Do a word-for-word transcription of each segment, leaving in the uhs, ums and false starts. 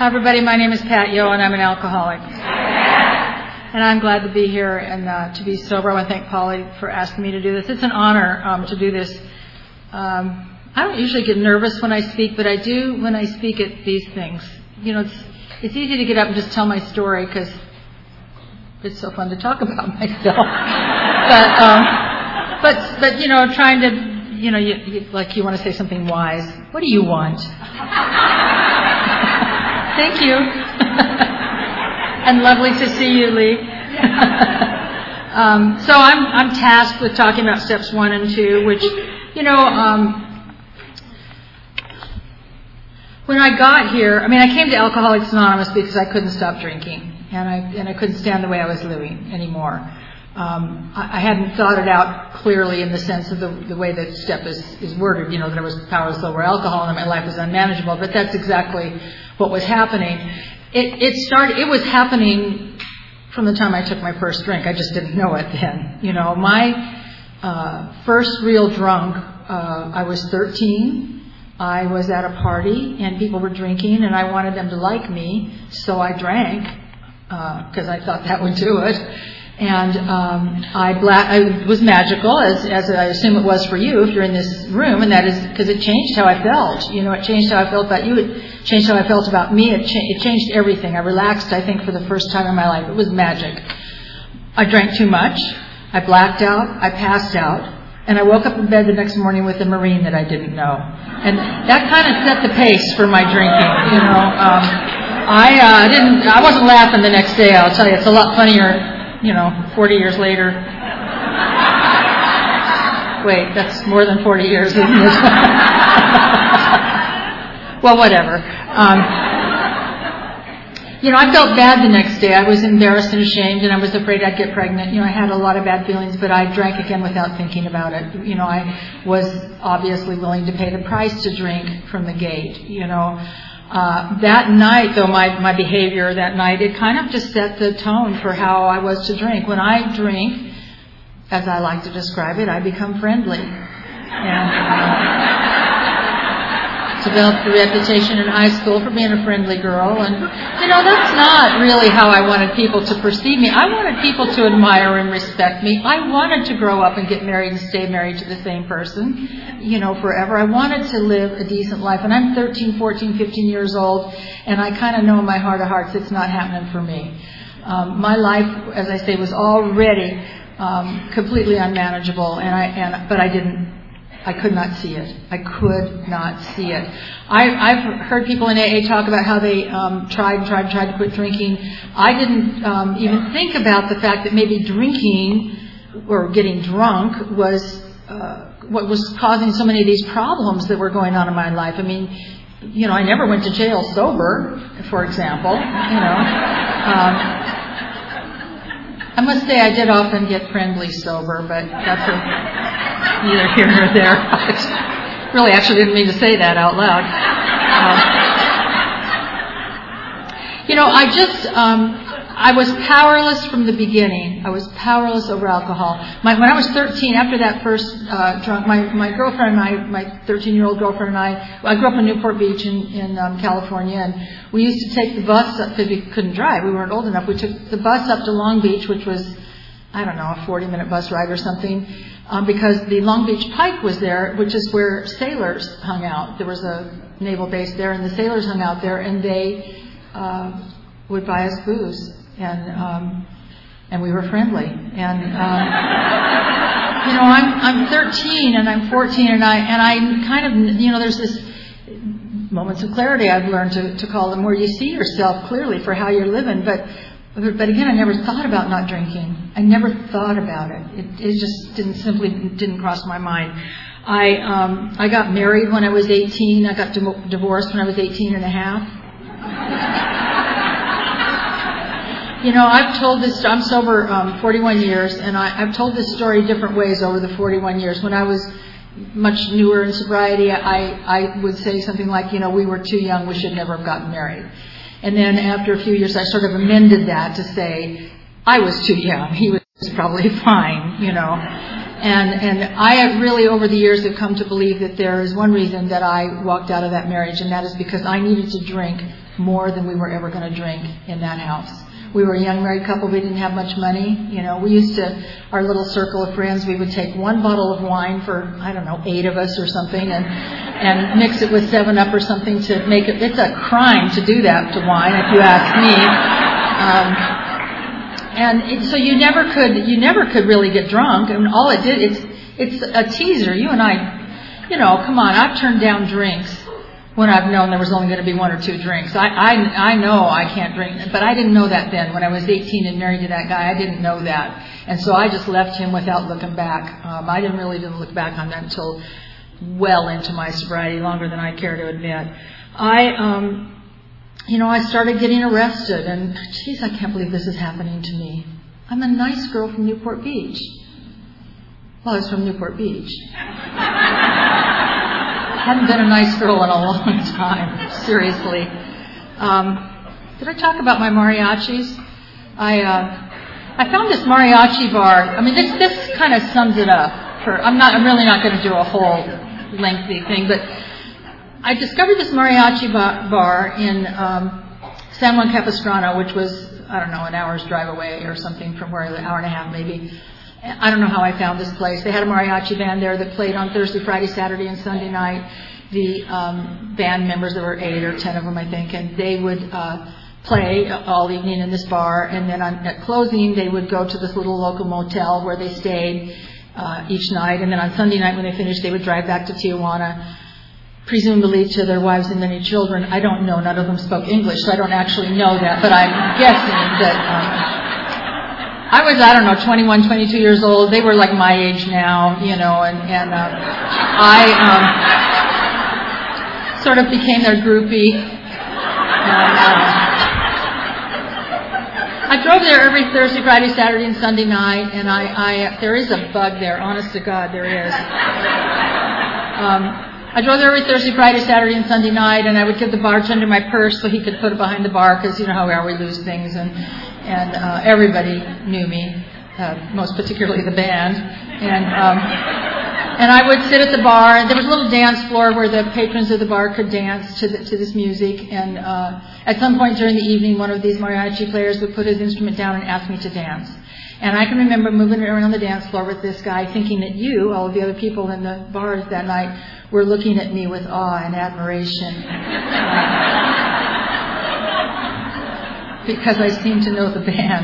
Hi, everybody. My name is Pat Yo, and I'm an alcoholic. And I'm glad to be here and uh, to be sober. I want to thank Polly for asking me to do this. It's an honor um, to do this. Um, I don't usually get nervous when I speak, but I do when I speak at these things. You know, it's, it's easy to get up and just tell my story because it's so fun to talk about myself. but, um, but, but you know, trying to, you know, you, you, like you want to say something wise. What do you want? Thank you. And lovely to see you, Lee. um, so I'm I'm tasked with talking about steps one and two, which, you know, um, when I got here, I mean, I came to Alcoholics Anonymous because I couldn't stop drinking, and I and I couldn't stand the way I was living anymore. Um, I, I hadn't thought it out clearly in the sense of the, the way that step is, is worded, you know, that I was powerless over alcohol and that my life was unmanageable, but that's exactly what was happening. It, it started, it was happening from the time I took my first drink. I just didn't know it then. You know, my uh, first real drunk, uh, I was thirteen. I was at a party and people were drinking and I wanted them to like me, so I drank because uh, I thought that would do it. And um, I, black, I was magical, as, as I assume it was for you if you're in this room, and that is because it changed how I felt. You know, it changed how I felt about you. It changed how I felt about me. It, cha- it changed everything. I relaxed, I think, for the first time in my life. It was magic. I drank too much. I blacked out. I passed out. And I woke up in bed the next morning with a Marine that I didn't know. And that kind of set the pace for my drinking, you know. Um, I uh, didn't. I wasn't laughing the next day, I'll tell you. It's a lot funnier, you know, forty years later. Wait, that's more than forty years, isn't it? Well, whatever. Um, you know, I felt bad the next day. I was embarrassed and ashamed, and I was afraid I'd get pregnant. You know, I had a lot of bad feelings, but I drank again without thinking about it. You know, I was obviously willing to pay the price to drink from the gate, you know. Uh, that night, though, my, my behavior that night, it kind of just set the tone for how I was to drink. When I drink, as I like to describe it, I become friendly. And uh, developed a reputation in high school for being a friendly girl. And, you know, that's not really how I wanted people to perceive me. I wanted people to admire and respect me. I wanted to grow up and get married and stay married to the same person, you know, forever. I wanted to live a decent life. And I'm thirteen, fourteen, fifteen years old, and I kind of know in my heart of hearts it's not happening for me. Um, my life, as I say, was already um, completely unmanageable, and I and but I didn't. I could not see it. I could not see it. I, I've heard people in A A talk about how they um, tried and tried and tried to quit drinking. I didn't um, even think about the fact that maybe drinking or getting drunk was uh, what was causing so many of these problems that were going on in my life. I mean, you know, I never went to jail sober, for example. You know, um, I must say I did often get friendly sober, but that's a neither here nor there. I really actually didn't mean to say that out loud. Um, you know, I just, um, I was powerless from the beginning. I was powerless over alcohol. My, when I was thirteen, after that first uh, drunk, my, my girlfriend and I, my thirteen-year-old girlfriend and I, I grew up in Newport Beach in, in um, California, and we used to take the bus up because we couldn't drive. We weren't old enough. We took the bus up to Long Beach, which was, I don't know, a forty-minute bus ride or something. Um, because the Long Beach Pike was there, which is where sailors hung out. There was a naval base there, and the sailors hung out there, and they uh, would buy us booze, and um, and we were friendly. And um, you know, I'm I'm thirteen, and I'm fourteen, and I and I kind of, you know, there's this moments of clarity I've learned to to call them, where you see yourself clearly for how you're living, but. But again, I never thought about not drinking. I never thought about it. It, it just didn't simply didn't cross my mind. I um, I got married when I was eighteen. I got di- divorced when I was eighteen and a half. You know, I've told this. I'm sober um, forty-one years, and I, I've told this story different ways over the forty-one years. When I was much newer in sobriety, I I would say something like, you know, we were too young. We should never have gotten married. And then after a few years, I sort of amended that to say, I was too young. He was probably fine, you know. And and I have really, over the years, have come to believe that there is one reason that I walked out of that marriage, and that is because I needed to drink more than we were ever going to drink in that house. We were a young married couple. We didn't have much money. You know, we used to, our little circle of friends, we would take one bottle of wine for, I don't know, eight of us or something, and and mix it with seven up or something to make it, it's a crime to do that to wine, if you ask me. Um, and it, so you never could, you never could really get drunk. And all it did, it's, it's a teaser. You and I, you know, come on, I've turned down drinks when I've known there was only going to be one or two drinks. I, I, I know I can't drink, but I didn't know that then. When I was eighteen and married to that guy, I didn't know that. And so I just left him without looking back. Um, I didn't really didn't look back on that until well into my sobriety, longer than I care to admit. I, um, you know, I started getting arrested, and geez, I can't believe this is happening to me. I'm a nice girl from Newport Beach. Well, I was from Newport Beach. Hadn't been a nice girl in a long time, seriously. Um, did I talk about my mariachis? I uh, I found this mariachi bar. I mean, this this kind of sums it up. For I'm not I'm really not going to do a whole lengthy thing, but I discovered this mariachi bar in um, San Juan Capistrano, which was, I don't know, an hour's drive away or something from where I live, an hour and a half maybe. I don't know how I found this place. They had a mariachi band there that played on Thursday, Friday, Saturday, and Sunday night. The um, band members, there were eight or ten of them, I think, and they would uh, play all evening in this bar. And then on, at closing, they would go to this little local motel where they stayed uh, each night. And then on Sunday night, when they finished, they would drive back to Tijuana, presumably to their wives and many children. I don't know. None of them spoke English, so I don't actually know that. But I'm guessing that... Um, I was, I don't know, twenty-one, twenty-two years old. They were like my age now, you know, and, and uh, I um, sort of became their groupie. And, uh, I drove there every Thursday, Friday, Saturday, and Sunday night, and I, I there is a bug there, honest to God, there is. Um, I drove there every Thursday, Friday, Saturday, and Sunday night, and I would give the bartender my purse so he could put it behind the bar, because you know how we are, we lose things, and and uh, everybody knew me, uh, most particularly the band, and um, and I would sit at the bar, and there was a little dance floor where the patrons of the bar could dance to the, to this music, and uh, at some point during the evening, one of these mariachi players would put his instrument down and ask me to dance. And I can remember moving around the dance floor with this guy, thinking that you, all of the other people in the bars that night, were looking at me with awe and admiration. Because I seemed to know the band.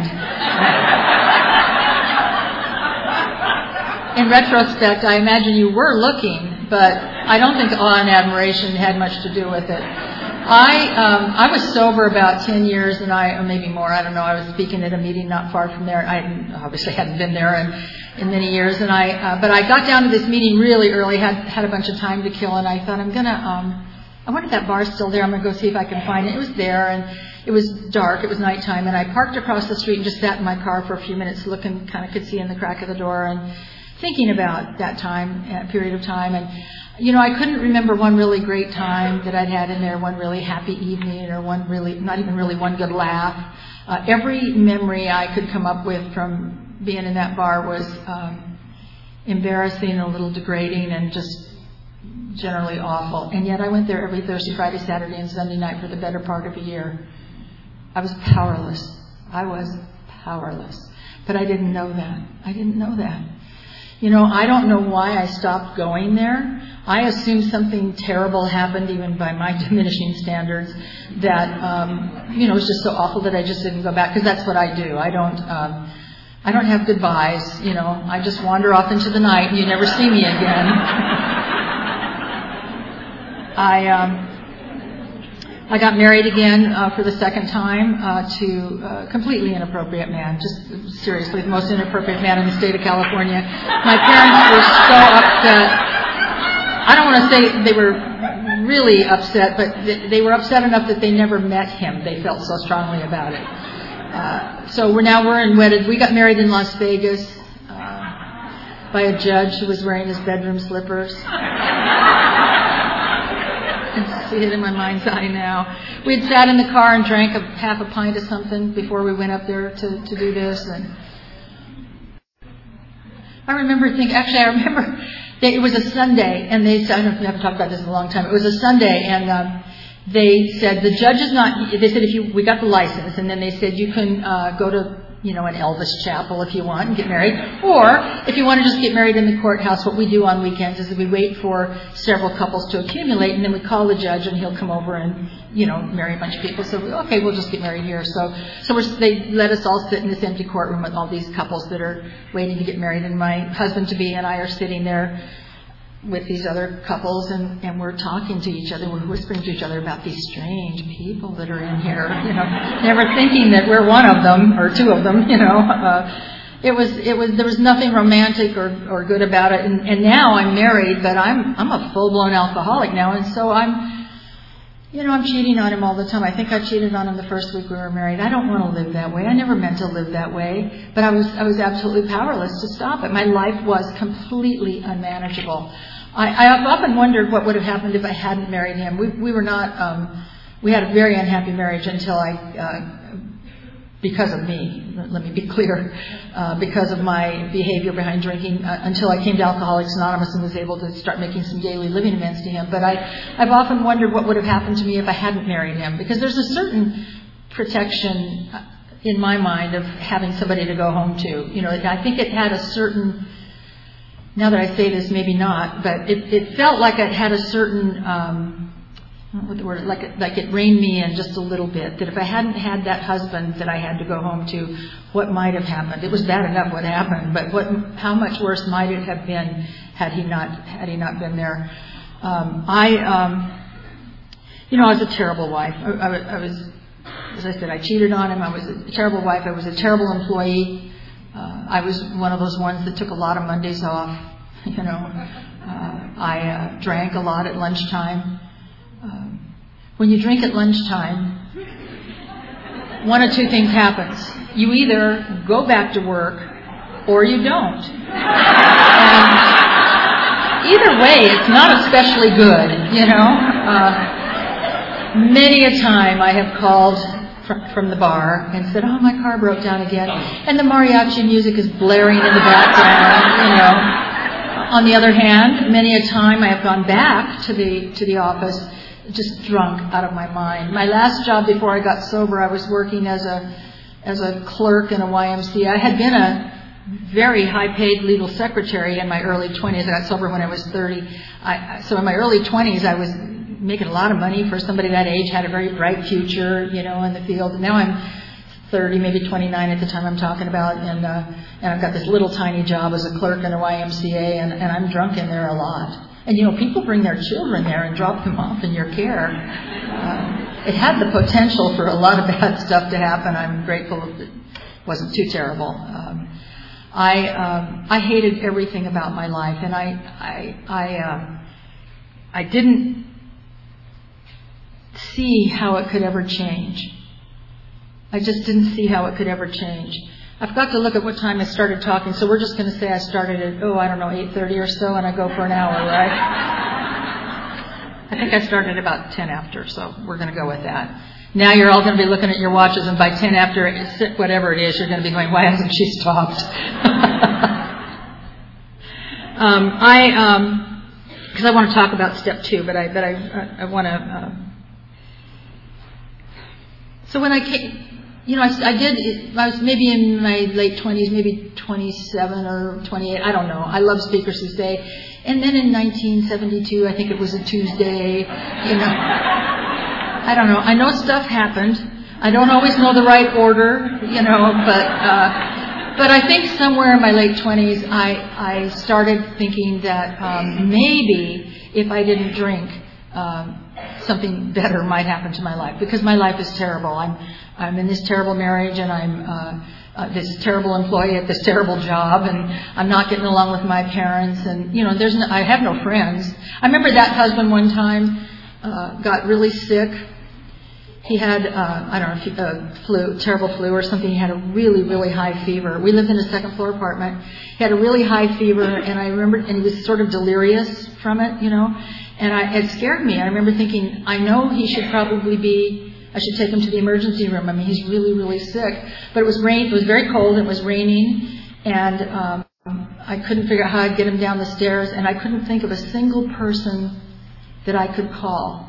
In retrospect, I imagine you were looking, but I don't think awe and admiration had much to do with it. I um, I was sober about ten years, and I, or maybe more, I don't know, I was speaking at a meeting not far from there. I obviously hadn't been there in, in many years, and I uh, but I got down to this meeting really early, had had a bunch of time to kill, and I thought, I'm going to, um, I wonder if that bar's still there, I'm going to go see if I can find it. It was there, and it was dark, it was nighttime, and I parked across the street and just sat in my car for a few minutes, looking, kind of could see in the crack of the door, and thinking about that time, uh, period of time, and you know, I couldn't remember one really great time that I'd had in there, one really happy evening, or one really, not even really one good laugh. Uh, every memory I could come up with from being in that bar was um, embarrassing, a little degrading, and just generally awful. And yet I went there every Thursday, Friday, Saturday, and Sunday night for the better part of a year. I was powerless. I was powerless. But I didn't know that. I didn't know that. You know, I don't know why I stopped going there. I assumed something terrible happened, even by my diminishing standards, that, um, you know, it was just so awful that I just didn't go back, because that's what I do. I don't, um, I don't have goodbyes, you know. I just wander off into the night and you never see me again. I, um, I got married again uh, for the second time uh, to a completely inappropriate man, just seriously the most inappropriate man in the state of California. My parents were so upset. I don't want to say they were really upset, but they were upset enough that they never met him. They felt so strongly about it. Uh, so we're now we're in wedded. We got married in Las Vegas uh, by a judge who was wearing his bedroom slippers. I see it in my mind's eye now. We had sat in the car and drank a half a pint of something before we went up there to, to do this. And I remember thinking, actually, I remember that it was a Sunday, and they said, I don't know if we haven't talked about this in a long time. It was a Sunday, and um, they said the judge is not, they said if you, we got the license, and then they said you can uh, go to, you know, an Elvis chapel if you want and get married, or if you want to just get married in the courthouse, what we do on weekends is we wait for several couples to accumulate, and then we call the judge and he'll come over and, you know, marry a bunch of people. So, okay, we'll just get married here. So, so we're, they let us all sit in this empty courtroom with all these couples that are waiting to get married, and my husband-to-be and I are sitting there with these other couples, and, and we're talking to each other, we're whispering to each other about these strange people that are in here, you know, never thinking that we're one of them, or two of them, you know. Uh, it was, it was, there was nothing romantic or, or good about it, and, and now I'm married, but I'm, I'm a full-blown alcoholic now, and so I'm, you know, I'm cheating on him all the time. I think I cheated on him the first week we were married. I don't want to live that way. I never meant to live that way, but I was, I was absolutely powerless to stop it. My life was completely unmanageable. I, I've often wondered what would have happened if I hadn't married him. We, we were not, um, we had a very unhappy marriage until I, uh, because of me, let me be clear, uh, because of my behavior behind drinking, uh, until I came to Alcoholics Anonymous and was able to start making some daily living amends to him. But I, I've often wondered what would have happened to me if I hadn't married him, because there's a certain protection in my mind of having somebody to go home to. You know, I think it had a certain, now that I say this, maybe not, but it, it felt like it had a certain, um, what the word, like it, like it reined me in just a little bit. That if I hadn't had that husband that I had to go home to, what might have happened? It was bad enough what happened, but what, how much worse might it have been had he not, had he not been there? Um, I, um, you know, I was a terrible wife. I, I, I was, as I said, I cheated on him. I was a terrible wife. I was a terrible employee. Uh, I was one of those ones that took a lot of Mondays off, you know. Uh, I uh, drank a lot at lunchtime. Um, when you drink at lunchtime, one of two things happens. You either go back to work or you don't. And either way, it's not especially good, you know. Uh, many a time I have called from the bar and said, oh, my car broke down again. And the mariachi music is blaring in the background, you know. On the other hand, many a time I have gone back to the to the office just drunk out of my mind. My last job before I got sober, I was working as a as a clerk in a Y M C A. I had been a very high-paid legal secretary in my early twenties. I got sober when I was thirty. I, so in my early twenties, I was making a lot of money for somebody that age, had a very bright future, you know, in the field. And now I'm thirty, maybe twenty-nine at the time I'm talking about, and uh, and I've got this little tiny job as a clerk in a Y M C A, and, and I'm drunk in there a lot. And, you know, people bring their children there and drop them off in your care. Uh, it had the potential for a lot of bad stuff to happen. I'm grateful it wasn't too terrible. Um, I um, I hated everything about my life, and I I I, um, I didn't see how it could ever change. I just didn't see how it could ever change. I've got to look at what time I started talking, so we're just going to say I started at, oh, I don't know, eight thirty or so, and I go for an hour, right? I think I started about ten after, so we're going to go with that. Now you're all going to be looking at your watches, and by ten after, whatever it is, you're going to be going, why hasn't she stopped? um, I, um, because I want to talk about step two, but I, but I, I, I want to. Uh, so when I came. You know, I, I did, I was maybe in my late twenties, maybe twenty-seven or twenty-eight, I don't know. I love Speakers Who Stay. And then in nineteen seventy-two, I think it was a Tuesday, you know. I don't know. I know stuff happened. I don't always know the right order, you know, but uh, but I think somewhere in my late twenties, I, I started thinking that um, maybe if I didn't drink, um, something better might happen to my life, because my life is terrible. I'm I'm in this terrible marriage, and I'm uh, uh, this terrible employee at this terrible job, and I'm not getting along with my parents, and you know, there's no, I have no friends. I remember that husband one time uh, got really sick. He had uh, I don't know if he, uh, flu, terrible flu or something. He had a really really high fever. We lived in a second floor apartment. He had a really high fever, and I remember, and he was sort of delirious from it, you know. And I, it scared me. I remember thinking, I know he should probably be, I should take him to the emergency room. I mean, he's really, really sick. But it was rain. It was very cold. It was raining. And um, I couldn't figure out how I'd get him down the stairs. And I couldn't think of a single person that I could call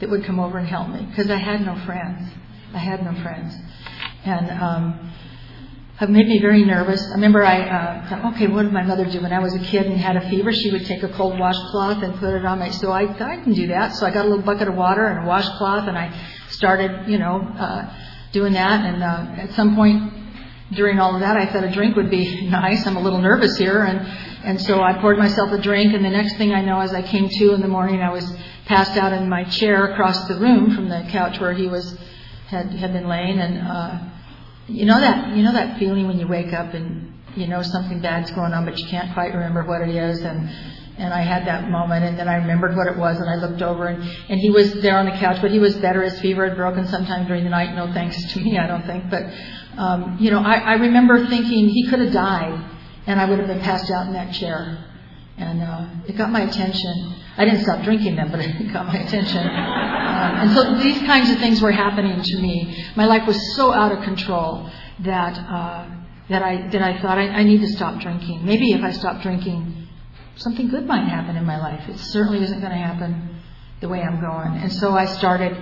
that would come over and help me, because I had no friends. I had no friends. And um, it made me very nervous. I remember I uh, thought, okay, what did my mother do? When I was a kid and had a fever, she would take a cold washcloth and put it on my... So I thought, I can do that. So I got a little bucket of water and a washcloth, and I started, you know, uh, doing that. And uh, at some point during all of that, I thought a drink would be nice. I'm a little nervous here. And, and so I poured myself a drink, and the next thing I know, as I came to in the morning, I was passed out in my chair across the room from the couch where he was had had been laying. And uh, you know that you know that feeling when you wake up and you know something bad's going on, but you can't quite remember what it is. And and I had that moment, and then I remembered what it was, and I looked over, and, and he was there on the couch, but he was better. His fever had broken sometime during the night. No thanks to me, I don't think. But um, you know, I, I remember thinking he could have died, and I would have been passed out in that chair. And uh, it got my attention. I didn't stop drinking them, but it got my attention. Um, and so these kinds of things were happening to me. My life was so out of control that uh, that I that I thought I, I need to stop drinking. Maybe if I stopped drinking, something good might happen in my life. It certainly isn't going to happen the way I'm going. And so I started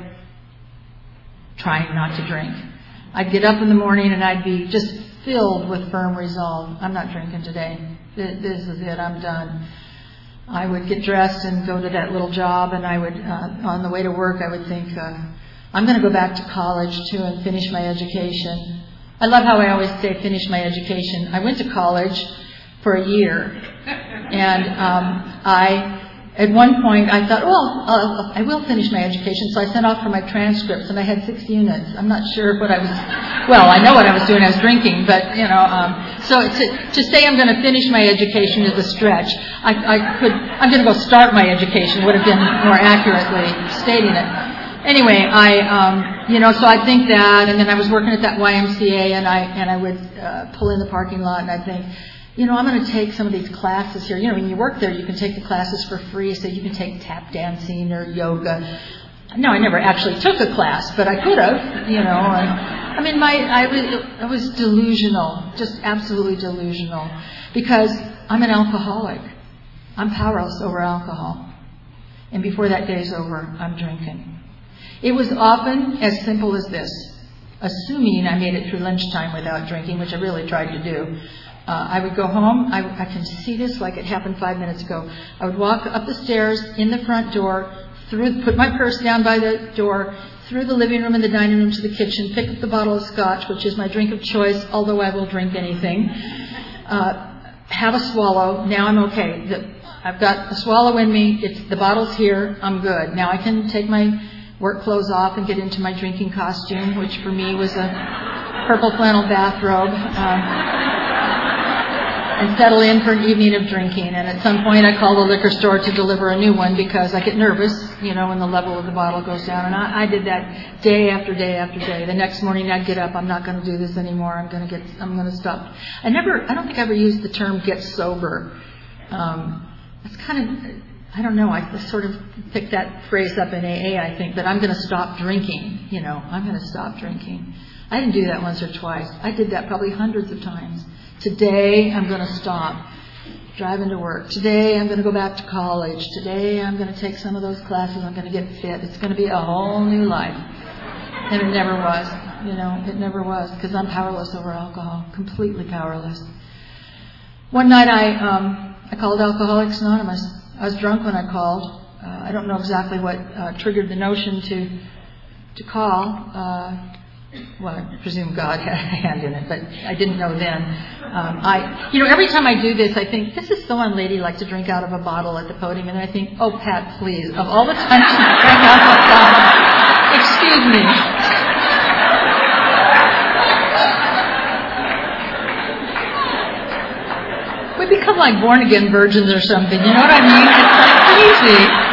trying not to drink. I'd get up in the morning and I'd be just filled with firm resolve. I'm not drinking today. This is it. I'm done. I would get dressed and go to that little job, and I would, uh, on the way to work, I would think, uh, I'm going to go back to college too and finish my education. I love how I always say finish my education. I went to college for a year, and um, I, at one point, I thought, well, uh, I will finish my education, so I sent off for my transcripts, and I had six units. I'm not sure what I was, well, I know what I was doing. I was drinking, but, you know, um, so to, to say I'm going to finish my education is a stretch. I, I could, I'm going to go start my education would have been more accurately stating it. Anyway, I, um, you know, so I think that, and then I was working at that Y M C A, and I, and I would uh, pull in the parking lot, and I'd think, you know, I'm going to take some of these classes here. You know, when you work there, you can take the classes for free. So you can take tap dancing or yoga. No, I never actually took a class, but I could have, you know. And, I mean, my I was, I was delusional, just absolutely delusional, because I'm an alcoholic. I'm powerless over alcohol. And before that day's over, I'm drinking. It was often as simple as this, assuming I made it through lunchtime without drinking, which I really tried to do. Uh, I would go home. I, I can see this like it happened five minutes ago. I would walk up the stairs in the front door, through, put my purse down by the door, through the living room and the dining room to the kitchen, pick up the bottle of scotch, which is my drink of choice, although I will drink anything. Uh, have a swallow. Now I'm okay. The, I've got a swallow in me. It's the bottle's here. I'm good. Now I can take my work clothes off and get into my drinking costume, which for me was a purple flannel bathrobe. Um, and settle in for an evening of drinking. And at some point I call the liquor store to deliver a new one because I get nervous, you know, when the level of the bottle goes down. And I, I did that day after day after day. The next morning I'd get up, I'm not going to do this anymore. I'm going to get, I'm going to stop. I never, I don't think I ever used the term get sober. Um, that's kind of, I don't know, I sort of picked that phrase up in A A, I think, that I'm going to stop drinking, you know, I'm going to stop drinking. I didn't do that once or twice. I did that probably hundreds of times. Today, I'm going to stop driving to work. Today, I'm going to go back to college. Today, I'm going to take some of those classes. I'm going to get fit. It's going to be a whole new life. And it never was. You know, it never was, because I'm powerless over alcohol, completely powerless. One night, I um, I called Alcoholics Anonymous. I was drunk when I called. Uh, I don't know exactly what uh, triggered the notion to to call. Uh, Well, I presume God had a hand in it, but I didn't know then. Um, I, you know, every time I do this, I think, this is so unladylike to drink out of a bottle at the podium. And I think, oh, Pat, please, of all the times you drank out of a bottle, excuse me. We become like born-again virgins or something, you know what I mean? It's like crazy.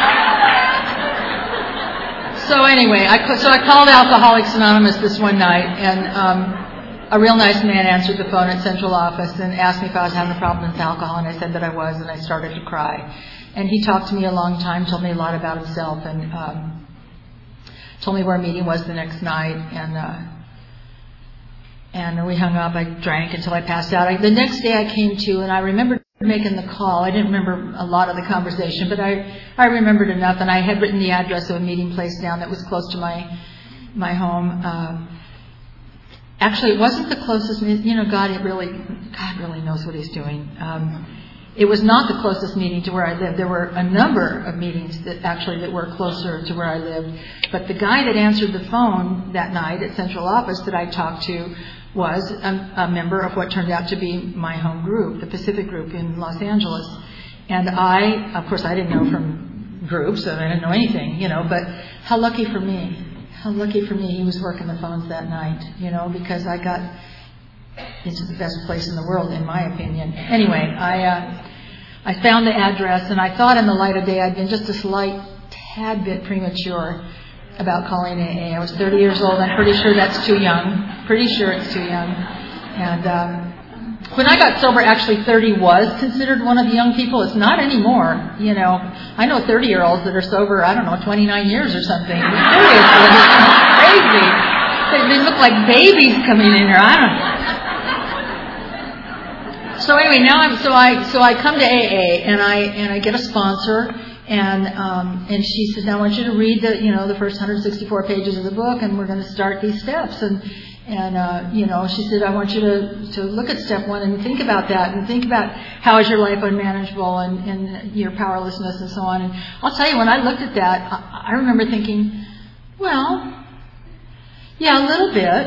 So anyway, I, so I called Alcoholics Anonymous this one night, and um, a real nice man answered the phone at central office and asked me if I was having a problem with alcohol, and I said that I was, and I started to cry. And he talked to me a long time, told me a lot about himself, and um, told me where a meeting was the next night, and uh, and we hung up. I drank until I passed out. I, the next day I came to, and I remembered making the call. I didn't remember a lot of the conversation, but I, I remembered enough, and I had written the address of a meeting place down that was close to my my home. Uh, actually, it wasn't the closest, you know, God it really, God really knows what He's doing. Um, it was not the closest meeting to where I lived. There were a number of meetings that actually that were closer to where I lived. But the guy that answered the phone that night at central office that I talked to was a, a member of what turned out to be my home group, the Pacific Group in Los Angeles. And I, of course, I didn't know from groups, and I didn't know anything, you know, but how lucky for me. How lucky for me he was working the phones that night, you know, because I got into the best place in the world, in my opinion. Anyway, I uh, I found the address, and I thought in the light of day I'd been just a slight tad bit premature about calling A A. I was thirty years old. I'm pretty sure that's too young. Pretty sure it's too young. And um, when I got sober, actually thirty was considered one of the young people. It's not anymore. You know, I know thirty-year-olds that are sober, I don't know, twenty-nine years or something. Seriously, it's crazy. They, they look like babies coming in here. I don't know. So anyway, now I'm so I so I come to A A and I and I get a sponsor. And um, and she says, I want you to read the you know the first one hundred sixty-four pages of the book, and we're going to start these steps. And and uh, you know she said, I want you to, to look at step one and think about that, and think about how is your life unmanageable and, and your powerlessness and so on. And I'll tell you, when I looked at that, I, I remember thinking, well, yeah, a little bit.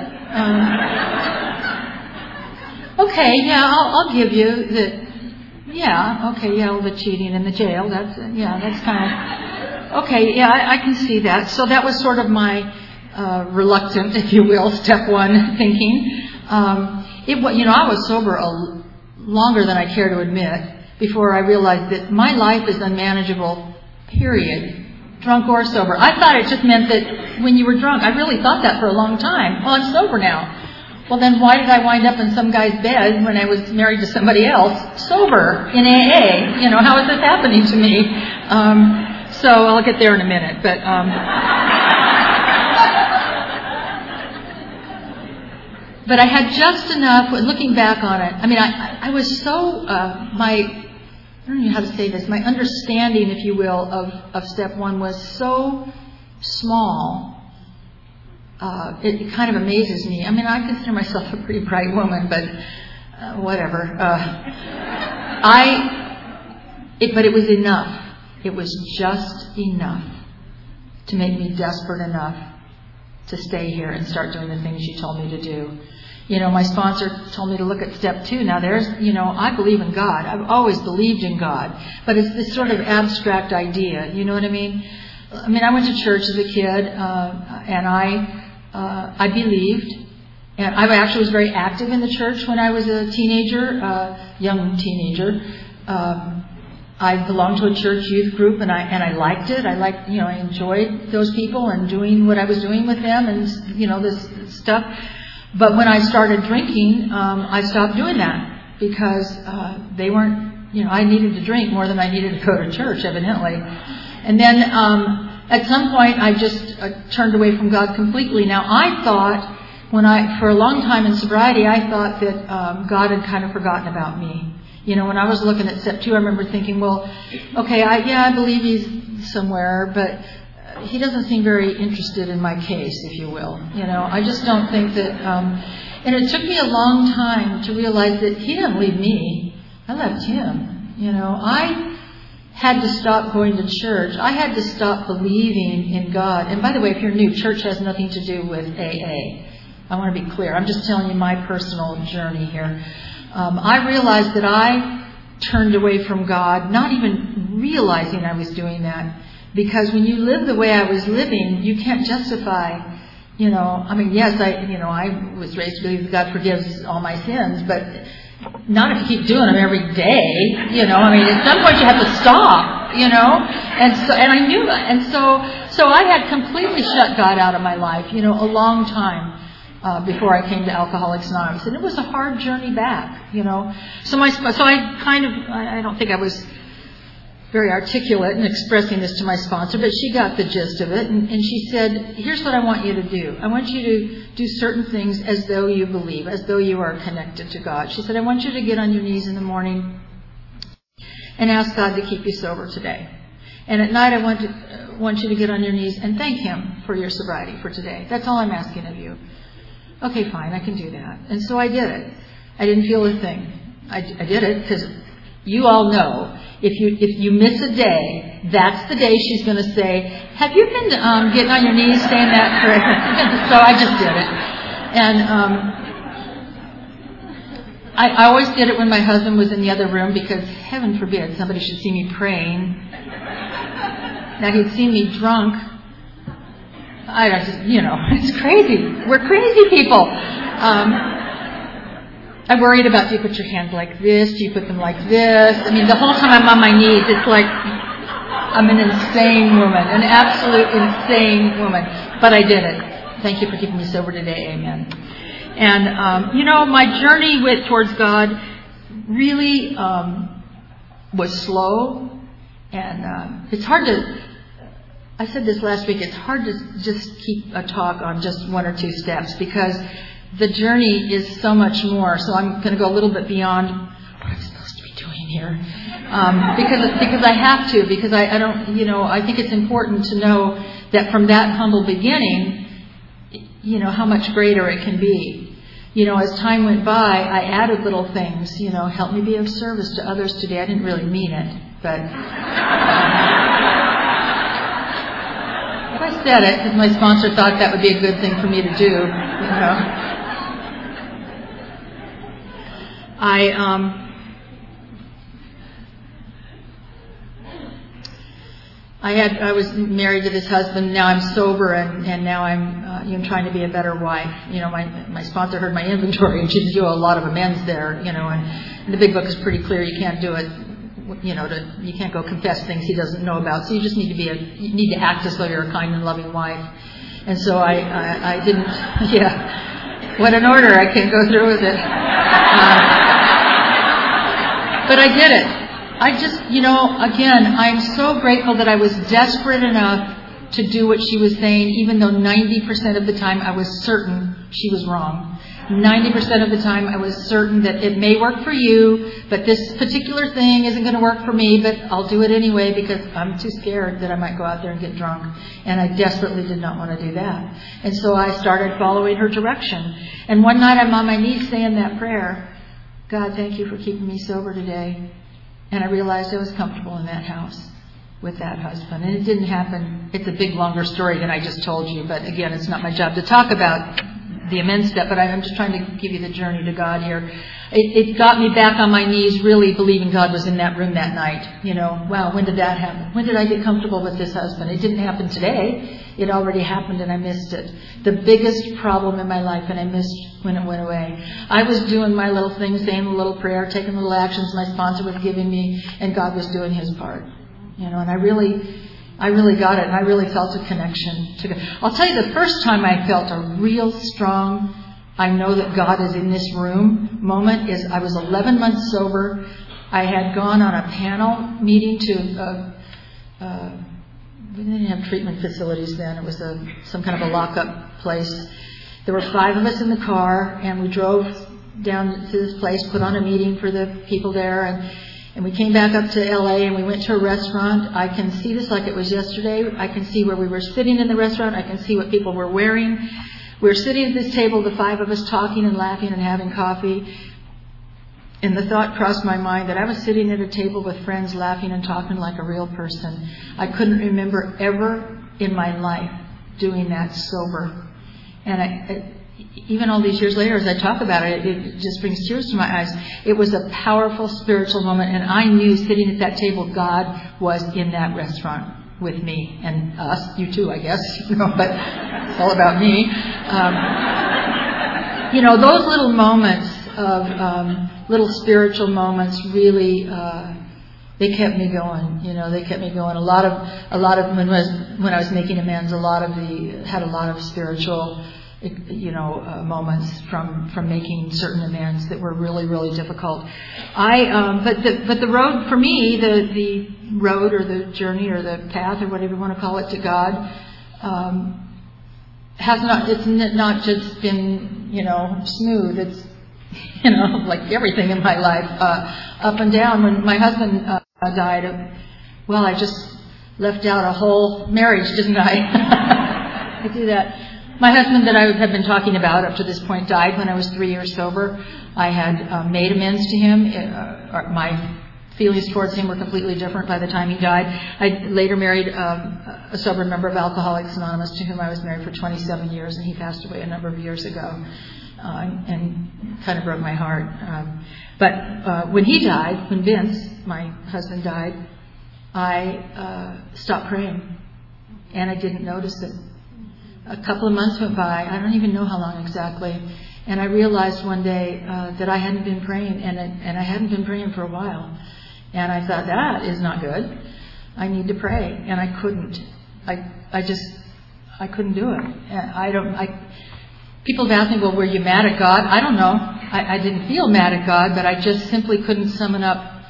Um, okay, yeah, I'll, I'll give you that. Yeah, okay, yeah, well, the cheating and the jail, that's, yeah, that's kind of, okay, yeah, I, I can see that. So that was sort of my uh, reluctant, if you will, step one thinking. Um, it, you know, I was sober a, longer than I care to admit before I realized that my life is unmanageable, period, drunk or sober. I thought it just meant that when you were drunk, I really thought that for a long time. Well, I'm sober now. Well, then why did I wind up in some guy's bed when I was married to somebody else, sober, in A A? You know, how is this happening to me? Um, so I'll get there in a minute. But um, but I had just enough, looking back on it, I mean, I, I was so, uh, my, I don't know how to say this, my understanding, if you will, of, of step one was so small. Uh, it, it kind of amazes me. I mean, I consider myself a pretty bright woman, but uh, whatever. Uh, I, it, but it was enough. It was just enough to make me desperate enough to stay here and start doing the things she told me to do. You know, my sponsor told me to look at step two. Now, there's, you know, I believe in God. I've always believed in God, but it's this sort of abstract idea. You know what I mean? I mean, I went to church as a kid, uh, and I. Uh, I believed, and I actually was very active in the church when I was a teenager, uh, young teenager. Um, I belonged to a church youth group, and I and I liked it. I liked, you know, I enjoyed those people and doing what I was doing with them, and you know this stuff. But when I started drinking, um, I stopped doing that because uh, they weren't, you know, I needed to drink more than I needed to go to church, evidently. And then. Um, At some point, I just uh, turned away from God completely. Now, I thought, when I, for a long time in sobriety, I thought that um, God had kind of forgotten about me. You know, when I was looking at step two, I remember thinking, well, okay, I, yeah, I believe He's somewhere, but He doesn't seem very interested in my case, if you will. You know, I just don't think that, um, and it took me a long time to realize that He didn't leave me. I left Him. You know, I had to stop going to church. I had to stop believing in God. And by the way, if you're new, church has nothing to do with A A. I want to be clear. I'm just telling you my personal journey here. Um, I realized that I turned away from God, not even realizing I was doing that. Because when you live the way I was living, you can't justify, you know, I mean, yes, I, you know, I was raised to believe that God forgives all my sins, but not if you keep doing them every day, you know. I mean, at some point you have to stop, you know. And so, and I knew that. And so, so I had completely shut God out of my life, you know, a long time uh, before I came to Alcoholics Anonymous. And it was a hard journey back, you know. So my, so I kind of, I, I don't think I was very articulate in expressing this to my sponsor, but she got the gist of it, and, and she said, here's what I want you to do. I want you to do certain things as though you believe, as though you are connected to God. She said, I want you to get on your knees in the morning and ask God to keep you sober today. And at night I want, to, uh, want you to get on your knees and thank Him for your sobriety for today. That's all I'm asking of you. Okay, fine, I can do that. And so I did it. I didn't feel a thing. I, I did it because you all know if you if you miss a day, that's the day she's going to say, have you been um, getting on your knees saying that prayer? So I just did it. And um, I, I always did it when my husband was in the other room because, heaven forbid, somebody should see me praying. Now, he'd seen me drunk. I just, you know, it's crazy. We're crazy people. Um, I worried about, do you put your hands like this? Do you put them like this? I mean, the whole time I'm on my knees, it's like I'm an insane woman, an absolute insane woman. But I did it. Thank you for keeping me sober today. Amen. And, um, you know, my journey with towards God really um, was slow. And uh, it's hard to, I said this last week, it's hard to just keep a talk on just one or two steps because the journey is so much more. So I'm going to go a little bit beyond what I'm supposed to be doing here. Um, because because I have to, because I, I don't, you know, I think it's important to know that from that humble beginning, you know, how much greater it can be. You know, as time went by, I added little things, you know, help me be of service to others today. I didn't really mean it, but um, if I said it, because my sponsor thought that would be a good thing for me to do, you know. I, um, I had, I was married to this husband. Now I'm sober, and, and now I'm, uh, you know, trying to be a better wife. You know, my my sponsor heard my inventory, and she said, "You owe a lot of amends there." You know, and, and the big book is pretty clear. You can't do it. You know, to, you can't go confess things he doesn't know about. So you just need to be a, you need to act as though you're a kind and loving wife. And so I, I, I didn't. Yeah, what an order! I can't go through with it. Uh, But I did it. I just, you know, again, I'm so grateful that I was desperate enough to do what she was saying, even though ninety percent of the time I was certain she was wrong. ninety percent of the time I was certain that it may work for you, but this particular thing isn't going to work for me, but I'll do it anyway because I'm too scared that I might go out there and get drunk. And I desperately did not want to do that. And so I started following her direction. And one night I'm on my knees saying that prayer. God, thank you for keeping me sober today. And I realized I was comfortable in that house with that husband. And it didn't happen. It's a big, longer story than I just told you. But again, it's not my job to talk about the immense step, but I'm just trying to give you the journey to God here. It, it got me back on my knees, really believing God was in that room that night. You know, wow, when did that happen? When did I get comfortable with this husband? It didn't happen today. It already happened and I missed it. The biggest problem in my life, and I missed when it went away. I was doing my little thing, saying a little prayer, taking little actions my sponsor was giving me, and God was doing His part. You know, and I really... I really got it, and I really felt a connection to God. I'll tell you, the first time I felt a real strong, I know that God is in this room moment is I was eleven months sober. I had gone on a panel meeting to, uh, uh, we didn't have treatment facilities then. It was a some kind of a lockup place. There were five of us in the car, and we drove down to this place, put on a meeting for the people there, and And we came back up to L A and we went to a restaurant. I can see this like it was yesterday. I can see where we were sitting in the restaurant. I can see what people were wearing. We were sitting at this table, the five of us, talking and laughing and having coffee. And the thought crossed my mind that I was sitting at a table with friends laughing and talking like a real person. I couldn't remember ever in my life doing that sober. And I... I even all these years later, as I talk about it, it just brings tears to my eyes. It was a powerful spiritual moment, and I knew sitting at that table, God was in that restaurant with me and us, you too, I guess, you know, but it's all about me. Um, you know, those little moments of um, little spiritual moments really, uh, they kept me going. You know, they kept me going. A lot of, a lot of when I was when I was making amends, a lot of the had a lot of spiritual. you know, uh, moments from, from making certain amends that were really, really difficult. I, um, but the, but the road for me, the, the road or the journey or the path or whatever you want to call it to God, um, has not, it's not just been, you know, smooth. It's, you know, like everything in my life, uh, up and down. When my husband, uh, uh, died, uh, well, I just left out a whole marriage, didn't I? I do that. My husband that I had been talking about up to this point died when I was three years sober. I had uh, made amends to him. Uh, my feelings towards him were completely different by the time he died. I later married um, a sober member of Alcoholics Anonymous to whom I was married for twenty-seven years, and he passed away a number of years ago, uh, and, and kind of broke my heart. Um, but uh, when he died, when Vince, my husband, died, I uh, stopped praying, and I didn't notice it. A couple of months went by, I don't even know how long exactly, and I realized one day uh, that I hadn't been praying, and, it, and I hadn't been praying for a while. And I thought, that is not good. I need to pray, and I couldn't. I I just, I couldn't do it. And I don't, I, people have asked me, well, were you mad at God? I don't know. I, I didn't feel mad at God, but I just simply couldn't summon up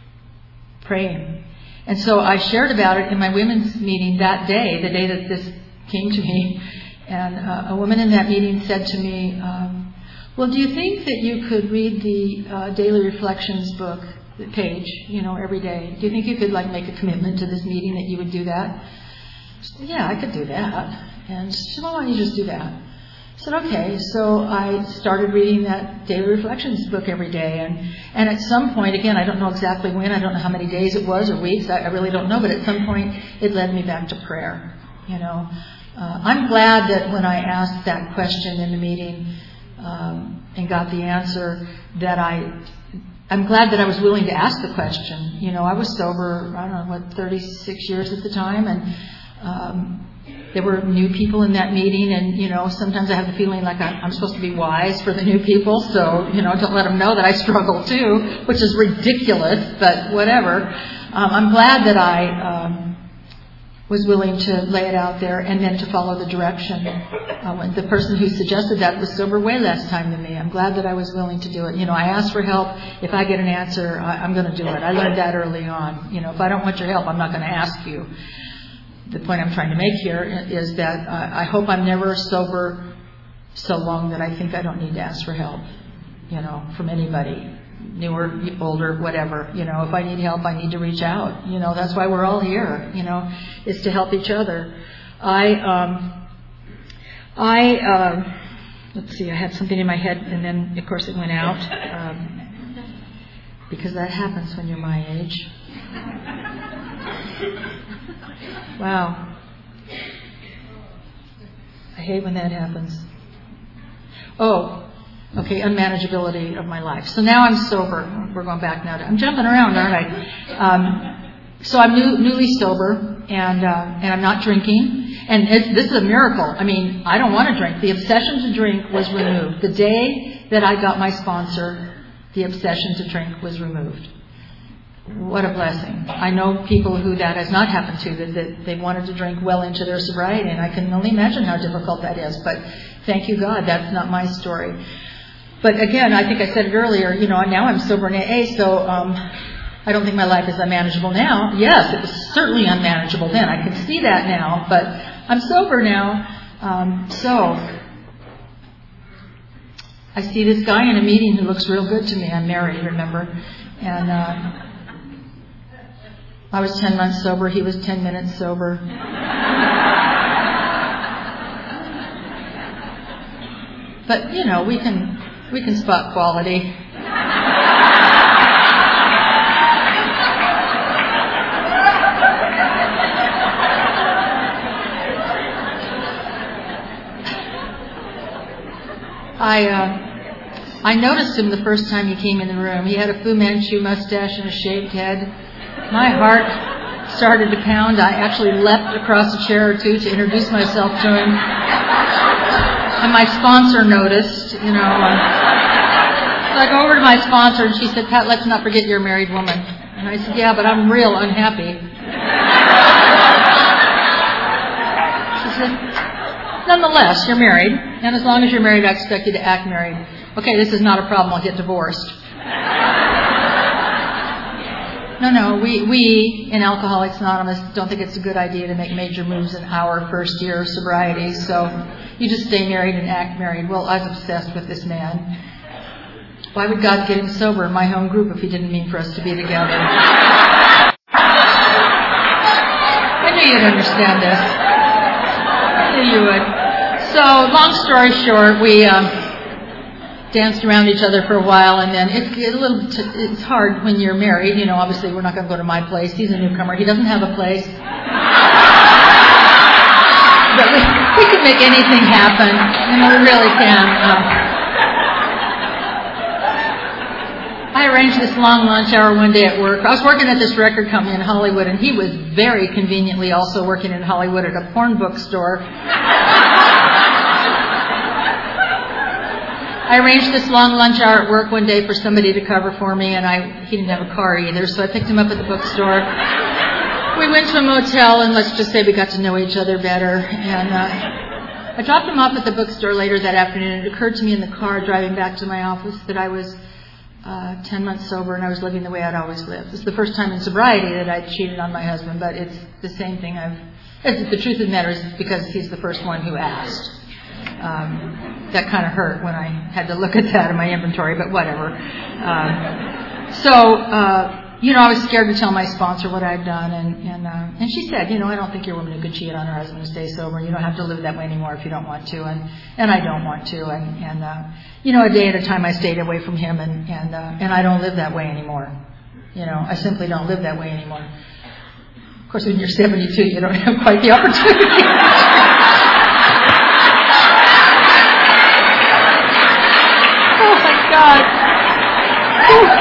praying. And so I shared about it in my women's meeting that day, the day that this came to me. And uh, a woman in that meeting said to me, um, well, do you think that you could read the uh, Daily Reflections book, the page, you know, every day? Do you think you could, like, make a commitment to this meeting that you would do that? I said, yeah, I could do that. And she said, well, why don't you just do that? I said, okay. So I started reading that Daily Reflections book every day. And, and at some point, again, I don't know exactly when, I don't know how many days it was or weeks, I, I really don't know, but at some point it led me back to prayer, you know. Uh, I'm glad that when I asked that question in the meeting um, and got the answer, that I, I'm glad that I was willing to ask the question. You know, I was sober, I don't know, what, thirty-six years at the time, and um, there were new people in that meeting, and, you know, sometimes I have the feeling like I'm, I'm supposed to be wise for the new people, so, you know, don't let them know that I struggle too, which is ridiculous, but whatever. Um, I'm glad that I um, was willing to lay it out there and then to follow the direction. Uh, the person who suggested that was sober way less time than me. I'm glad that I was willing to do it. You know, I asked for help. If I get an answer, I, I'm going to do it. I learned that early on. You know, if I don't want your help, I'm not going to ask you. The point I'm trying to make here is that uh, I hope I'm never sober so long that I think I don't need to ask for help, you know, from anybody. Newer, older, whatever. You know, if I need help, I need to reach out. You know, that's why we're all here, you know, is to help each other. I, um, I, um, let's see, I had something in my head, and then, of course, it went out, um, because that happens when you're my age. Wow. I hate when that happens. Oh. Okay, unmanageability of my life. So now I'm sober. We're going back now. To, I'm jumping around, aren't I? Um, so I'm new, newly sober, and uh, and I'm not drinking. And it's, this is a miracle. I mean, I don't want to drink. The obsession to drink was removed. The day that I got my sponsor, the obsession to drink was removed. What a blessing. I know people who that has not happened to, that, that they wanted to drink well into their sobriety, and I can only imagine how difficult that is. But thank you, God, that's not my story. But again, I think I said it earlier, you know, now I'm sober in A A, so um, I don't think my life is unmanageable now. Yes, it was certainly unmanageable then. I can see that now, but I'm sober now. Um, so I see this guy in a meeting who looks real good to me. I'm married, remember? And uh, I was ten months sober. He was ten minutes sober. But, you know, we can... We can spot quality. I uh, I noticed him the first time he came in the room. He had a Fu Manchu mustache and a shaved head. My heart started to pound. I actually leapt across a chair or two to introduce myself to him. And my sponsor noticed, you know. Uh, so I go over to my sponsor, and she said, Pat, let's not forget you're a married woman. And I said, yeah, but I'm real unhappy. She said, nonetheless, you're married, and as long as you're married, I expect you to act married. Okay, this is not a problem. I'll get divorced. No, no, we, we in Alcoholics Anonymous don't think it's a good idea to make major moves in our first year of sobriety, so you just stay married and act married. Well, I was obsessed with this man. Why would God get him sober in my home group if he didn't mean for us to be together? you'd understand this. I knew you would. So, long story short, we um, danced around each other for a while, and then it's a little. T- it's hard when you're married. You know, obviously, we're not going to go to my place. He's a newcomer. He doesn't have a place. But we, we can make anything happen. You know, we really can. Um, I arranged this long lunch hour one day at work. I was working at this record company in Hollywood, and he was very conveniently also working in Hollywood at a porn bookstore. I arranged this long lunch hour at work one day for somebody to cover for me, and I he didn't have a car either, so I picked him up at the bookstore. We went to a motel, and let's just say we got to know each other better. And uh, I dropped him off at the bookstore later that afternoon. It occurred to me in the car driving back to my office that I was uh, ten months sober, and I was living the way I'd always lived. It's the first time in sobriety that I'd cheated on my husband, but it's the same thing I've... It's, the truth of the matter is because he's the first one who asked. Um, that kind of hurt when I had to look at that in my inventory, but whatever. Um, so... Uh, You know, I was scared to tell my sponsor what I'd done, and and uh, and she said, you know, I don't think your woman who could cheat on her husband and stay sober. You don't have to live that way anymore if you don't want to, and and I don't want to, and and uh, you know, a day at a time I stayed away from him, and and uh, and I don't live that way anymore. You know, I simply don't live that way anymore. Of course, when you're seventy-two, you don't have quite the opportunity. Oh my God. Whew.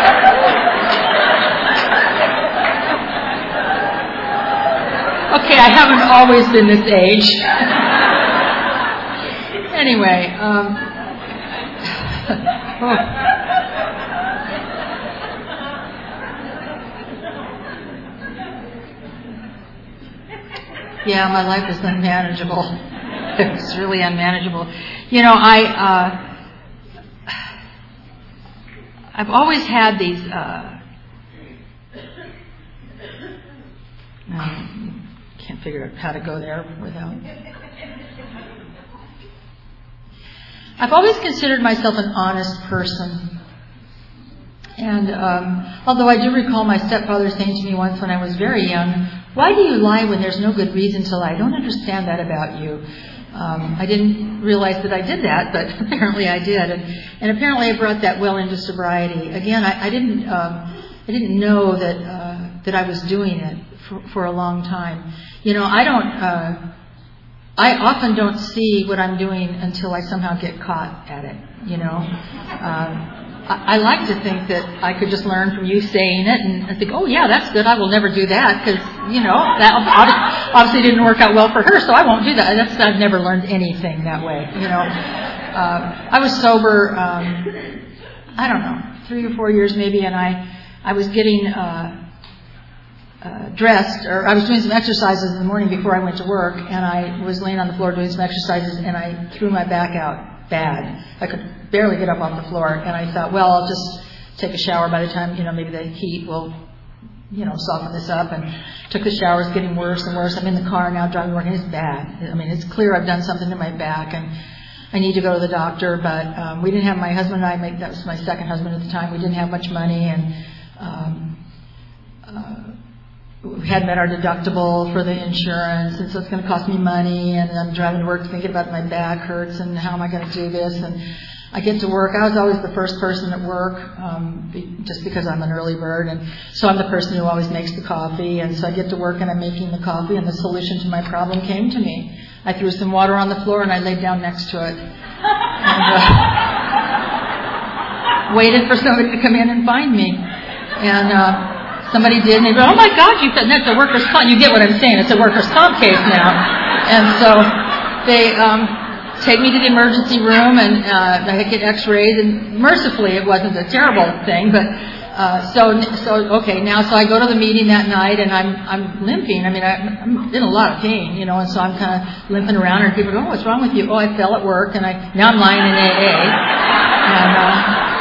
Okay, I haven't always been this age. Anyway, um, oh. Yeah, my life is unmanageable. It's really unmanageable. You know, I, uh, I've always had these, uh, um, can't figure out how to go there without. I've always considered myself an honest person. And um, although I do recall my stepfather saying to me once when I was very young, "Why do you lie when there's no good reason to lie? I don't understand that about you." Um, I didn't realize that I did that, but apparently I did. And, and apparently I brought that well into sobriety. Again, I, I didn't um, I didn't know that uh, that I was doing it for, for a long time. You know, I don't, uh, I often don't see what I'm doing until I somehow get caught at it, you know. Um, I, I like to think that I could just learn from you saying it and, and think, oh yeah, that's good, I will never do that, because, you know, that obviously didn't work out well for her, so I won't do that. That's, I've never learned anything that way, you know. Uh, I was sober, um, I don't know, three or four years maybe, and I, I was getting... Uh, Uh, dressed, or I was doing some exercises in the morning before I went to work, and I was laying on the floor doing some exercises, and I threw my back out bad. I could barely get up off the floor, and I thought, well, I'll just take a shower. By the time, you know, maybe the heat will, you know, soften this up, and took the shower. It's getting worse and worse. I'm in the car now driving to work, and it's bad. I mean, it's clear I've done something to my back, and I need to go to the doctor, but um, we didn't have, my husband and I, make, that was my second husband at the time, we didn't have much money, and um, uh, we hadn't met our deductible for the insurance, and so it's going to cost me money, and I'm driving to work thinking about my back hurts, and how am I going to do this, and I get to work. I was always the first person at work, um, be, just because I'm an early bird, and so I'm the person who always makes the coffee, and so I get to work and I'm making the coffee, and the solution to my problem came to me. I threw some water on the floor and I laid down next to it. And, uh, waited for somebody to come in and find me. And, uh, somebody did, and they go, "Oh my God, you that's a workers' comp." You get what I'm saying? It's a workers' comp case now. And so they um, take me to the emergency room, and uh, I get X-rays. And mercifully, it wasn't a terrible thing, but uh, so so okay. Now, so I go to the meeting that night, and I'm I'm limping. I mean, I, I'm in a lot of pain, you know, and so I'm kind of limping around, and people go, "Oh, what's wrong with you?" "Oh, I fell at work, and I now I'm lying in A A." And uh,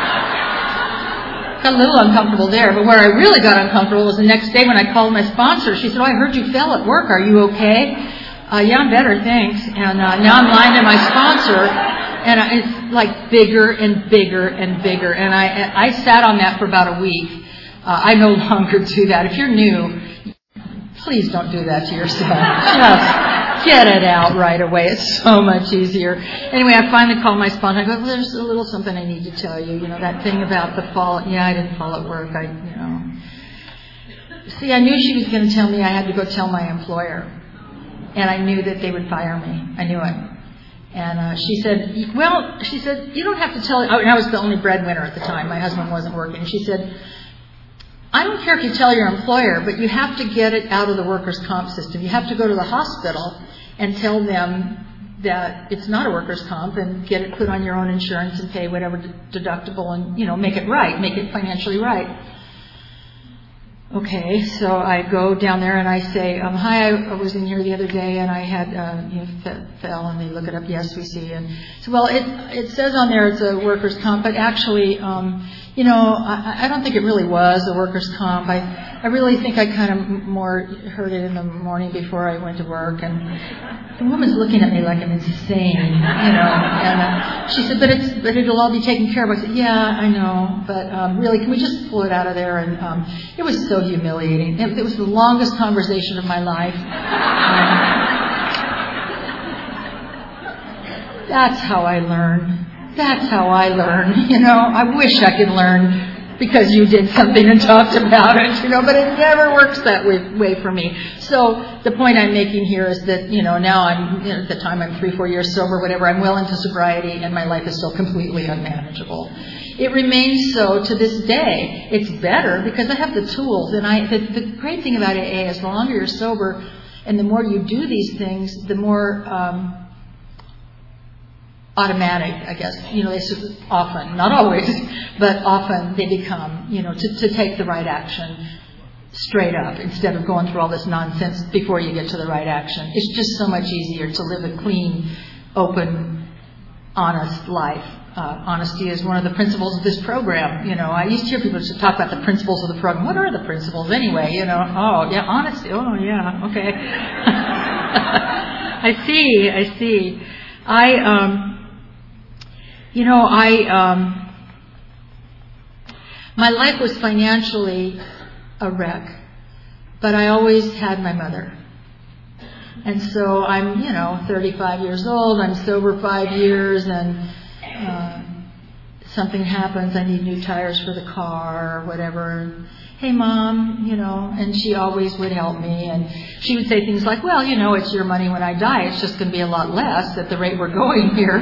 got a little uncomfortable there, but where I really got uncomfortable was the next day when I called my sponsor. She said, "Oh, I heard you fell at work. Are you okay?" Uh, yeah, I'm better, thanks. And uh, now I'm lying to my sponsor, and it's like bigger and bigger and bigger. And I I sat on that for about a week. Uh, I no longer do that. If you're new, Please don't do that to yourself. Just get it out right away. It's so much easier. Anyway, I finally called my sponsor. I go, well, there's a little something I need to tell you. You know, that thing about the fall. Yeah, I didn't fall at work. I, you know. See, I knew she was going to tell me I had to go tell my employer. And I knew that they would fire me. I knew it. And uh, she said, well, she said, you don't have to tell, oh, and I was the only breadwinner at the time. My husband wasn't working. She said, I don't care if you tell your employer, but you have to get it out of the workers' comp system. You have to go to the hospital and tell them that it's not a workers' comp and get it put on your own insurance and pay whatever deductible and, you know, make it right, make it financially right. Okay, so I go down there and I say, um, hi, I was in here the other day and I had, uh, you know, f- fell, and they look it up, yes, we see. And so, well, it it says on there it's a workers' comp, but actually, um, you know, I, I don't think it really was a workers' comp. I, I really think I kind of more heard it in the morning before I went to work, and the woman's looking at me like I'm insane, you know, and uh, she said, but it's, but it'll all be taken care of. I said, yeah, I know, but um, really, can we just pull it out of there? And um, it was so humiliating. It, it was the longest conversation of my life. Um, that's how I learn. That's how I learn, you know. I wish I could learn because you did something and talked about it, you know, but it never works that way, way for me. So the point I'm making here is that, you know, now I'm, you know, at the time I'm three, four years sober, whatever, I'm well into sobriety and my life is still completely unmanageable. It remains so to this day. It's better because I have the tools, and I, the, the great thing about A A is the longer you're sober and the more you do these things, the more, um, automatic, I guess, you know, they often, not always, but often they become, you know, to, to take the right action straight up instead of going through all this nonsense before you get to the right action. It's just so much easier to live a clean, open, honest life. Uh, honesty is one of the principles of this program. You know, I used to hear people just talk about the principles of the program. What are the principles anyway? You know, oh, yeah, honesty. Oh, yeah, okay. I see, I see. I, um, You know, I, um, my life was financially a wreck, but I always had my mother. And so I'm, you know, thirty-five years old, I'm sober five years, and uh, something happens, I need new tires for the car or whatever. Hey, Mom, you know, and she always would help me, and she would say things like, well, you know, it's your money when I die, it's just going to be a lot less at the rate we're going here.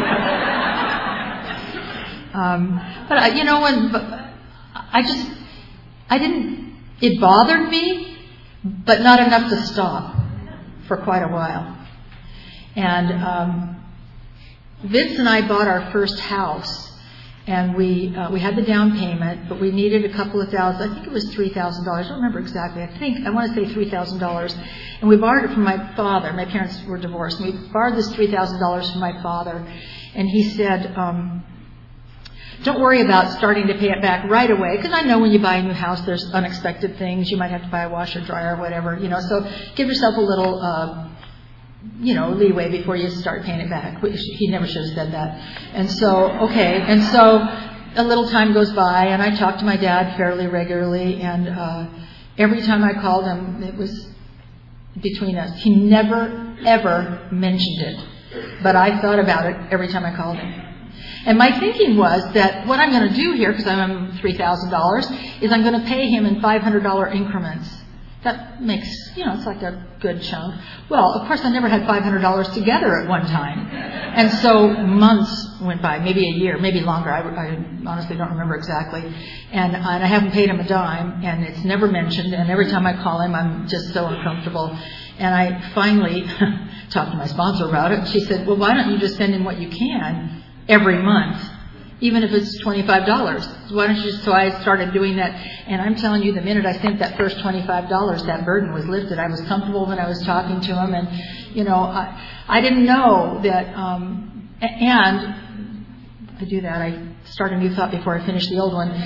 Um, but, I, you know, when but I just, I didn't, it bothered me, but not enough to stop for quite a while. And um, Vince and I bought our first house, and we uh, we had the down payment, but we needed a couple of thousand, I think it was three thousand dollars, I don't remember exactly, I think, I want to say three thousand dollars. And we borrowed it from my father. My parents were divorced. And we borrowed this three thousand dollars from my father, and he said, um, don't worry about starting to pay it back right away, because I know when you buy a new house, there's unexpected things. You might have to buy a washer, dryer, whatever, you know. So give yourself a little, uh, you know, leeway before you start paying it back. He never should have said that. And so, okay. And so a little time goes by, and I talk to my dad fairly regularly, and uh, every time I called him, it was between us. He never, ever mentioned it, but I thought about it every time I called him. And my thinking was that what I'm going to do here, because I'm three thousand dollars, is I'm going to pay him in five hundred dollars increments. That makes, you know, it's like a good chunk. Well, of course, I never had five hundred dollars together at one time. And so months went by, maybe a year, maybe longer. I, I honestly don't remember exactly. And, and I haven't paid him a dime, and it's never mentioned. And every time I call him, I'm just so uncomfortable. And I finally talked to my sponsor about it. She said, well, why don't you just send him what you can every month, even if it's twenty-five dollars. Why don't you just, so I started doing that, and I'm telling you, the minute I sent that first twenty-five dollars, that burden was lifted. I was comfortable when I was talking to him, and, you know, I, I didn't know that, um, and I do that, I start a new thought before I finish the old one.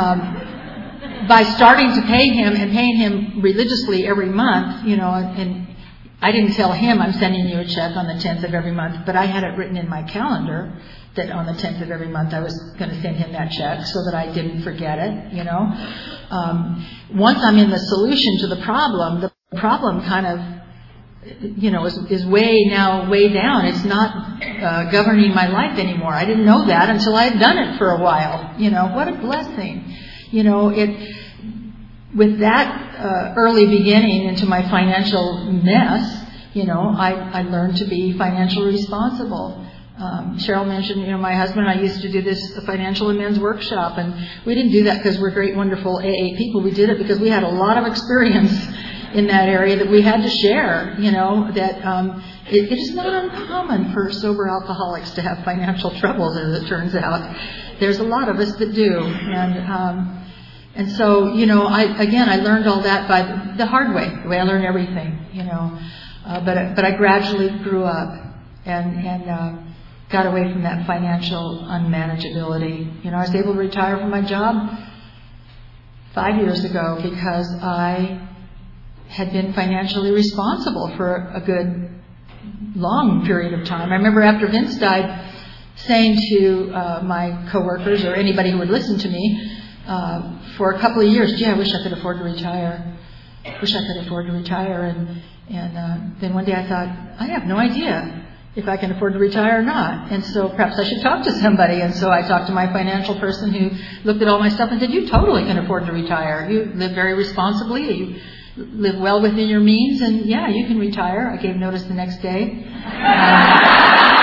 Um, by starting to pay him and paying him religiously every month, you know, and I didn't tell him I'm sending you a check on the tenth of every month, but I had it written in my calendar that on the tenth of every month I was going to send him that check so that I didn't forget it, you know. Um, once I'm in the solution to the problem, the problem kind of, you know, is, is way now way down. It's not uh, governing my life anymore. I didn't know that until I had done it for a while. You know, what a blessing. You know, it with that uh, early beginning into my financial mess, you know, I, I learned to be financially responsible. Um, Cheryl mentioned, you know, my husband and I used to do this financial amends workshop, and we didn't do that because we're great, wonderful A A people. We did it because we had a lot of experience in that area that we had to share, you know, that um, it, it is not uncommon for sober alcoholics to have financial troubles, as it turns out. There's a lot of us that do. And um, and so, you know, I again, I learned all that by the hard way, the way I learned everything, you know. Uh, but, but I gradually grew up and, and uh, got away from that financial unmanageability. You know, I was able to retire from my job five years ago because I had been financially responsible for a good long period of time. I remember after Vince died saying to uh, my coworkers or anybody who would listen to me uh, for a couple of years, gee, I wish I could afford to retire. Wish I could afford to retire. And, and uh, then one day I thought, I have no idea if I can afford to retire or not. And so perhaps I should talk to somebody. And so I talked to my financial person who looked at all my stuff and said, you totally can afford to retire. You live very responsibly. You live well within your means, and yeah, you can retire. I gave notice the next day. Uh,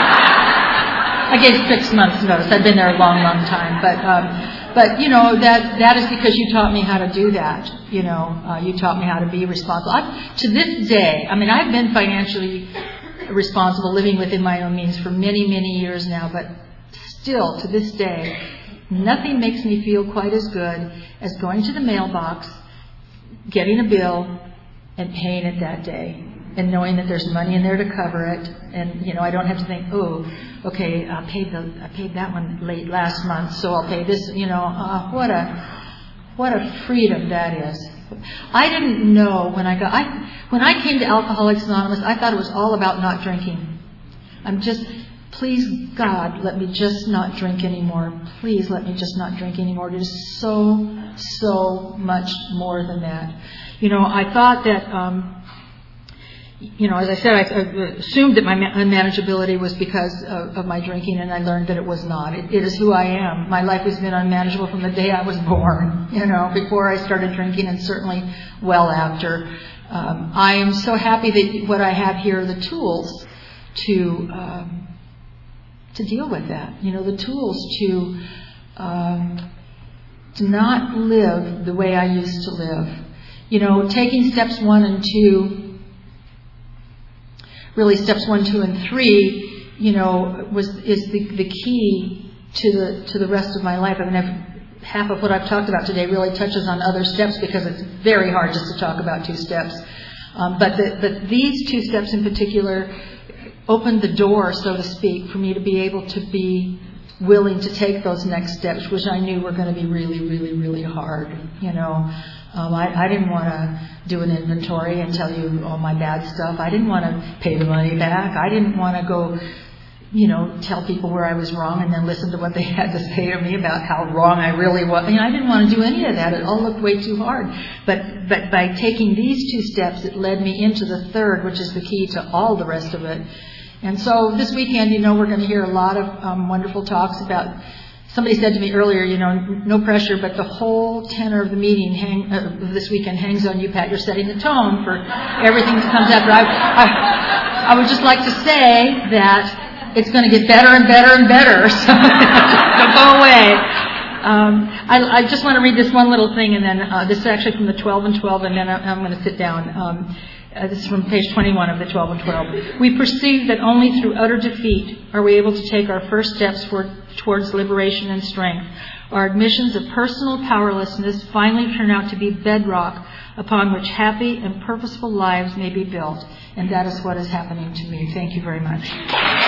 I gave six months notice. I've been there a long, long time. But, um, but you know, that that is because you taught me how to do that. You know, uh, you taught me how to be responsible. I've, to this day, I mean, I've been financially responsible, living within my own means for many, many years now, but still, to this day, nothing makes me feel quite as good as going to the mailbox, getting a bill, and paying it that day, and knowing that there's money in there to cover it, and you know I don't have to think, oh, okay, I paid the I paid that one late last month, so I'll pay this. You know, uh, what a what a freedom that is. I didn't know when I got I when I came to Alcoholics Anonymous, I thought it was all about not drinking. I'm just, please God, let me just not drink anymore. Please let me just not drink anymore. It is so, so much more than that. You know, I thought that, um, you know, as I said, I assumed that my unmanageability was because of, of my drinking, and I learned that it was not. It, it is who I am. My life has been unmanageable from the day I was born, you know, before I started drinking, and certainly well after. Um, I am so happy that what I have here are the tools to um, to deal with that. You know, the tools to um, to not live the way I used to live. You know, taking steps one and two, really steps one, two, and three, you know, was is the, the key to the to the rest of my life. I mean, I've, half of what I've talked about today really touches on other steps because it's very hard just to talk about two steps. Um, but the, but these two steps in particular opened the door, so to speak, for me to be able to be willing to take those next steps, which I knew were going to be really, really, really hard. You know, um, I, I didn't want to do an inventory and tell you all my bad stuff. I didn't want to pay the money back. I didn't want to go, you know, tell people where I was wrong and then listen to what they had to say to me about how wrong I really was. I mean, I didn't want to do any of that. It all looked way too hard. But but by taking these two steps, it led me into the third, which is the key to all the rest of it. And so this weekend, you know, we're going to hear a lot of um, wonderful talks about, somebody said to me earlier, you know, no pressure, but the whole tenor of the meeting hang, uh, this weekend hangs on you, Pat. You're setting the tone for everything that comes after. I, I, I would just like to say that it's going to get better and better and better, so don't go away. Um, I, I just want to read this one little thing, and then uh, this is actually from the twelve and twelve, and then I'm going to sit down. Um, Uh, this is from page twenty-one of the twelve and twelve. We perceive that only through utter defeat are we able to take our first steps for, towards liberation and strength. Our admissions of personal powerlessness finally turn out to be bedrock upon which happy and purposeful lives may be built. And that is what is happening to me. Thank you very much.